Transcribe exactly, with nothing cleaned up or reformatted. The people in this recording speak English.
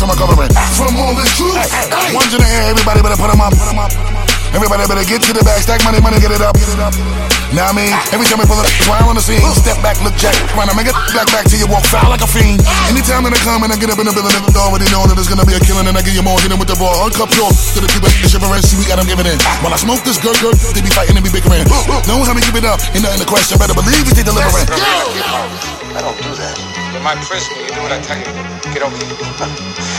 I'm recovering from all this truth. Ones in the air, everybody better put them up. Everybody better get to the bag, stack money, money, get it up. Now I mean, every time we pull it up, why on the scene? Step back, look jack, run, I make it back, back till you walk foul like a fiend. Anytime that I come and I get up in the building, niggas already know that there's gonna be a killing, and I give you more, hitting with the raw, uncup pure. To the people, the shivering, see we got them giving in. While I smoke this girl, girl, they be fighting and be bickering. Know how me give it up, ain't nothing to question, better believe it, they delivering. I don't do that. In my prison, you do what I tell you. Get over here.